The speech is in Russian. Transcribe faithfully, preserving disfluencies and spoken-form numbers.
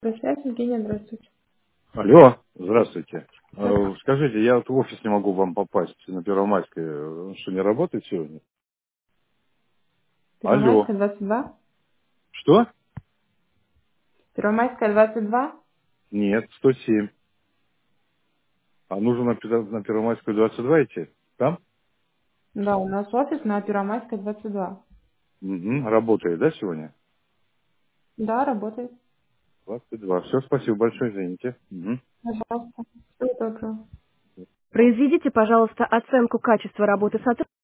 Связь, Евгения, здравствуйте. Алло, здравствуйте. Да. Э, Скажите, я вот в офис не могу вам попасть на Первомайской. Э, Что, не работает сегодня? Алло. Первомайская, двадцать два. Что? Первомайская, двадцать два. Нет, сто семь. А нужно на, Пе- на Первомайскую двадцать два идти? Там? Да, у нас офис на Первомайской, двадцать два. Угу, работает, да, сегодня? Да, работает. двадцать два. Все, спасибо большое, извините. Мгм. Пожалуйста. Всего доброго. Произведите, пожалуйста, оценку качества работы сотрудника.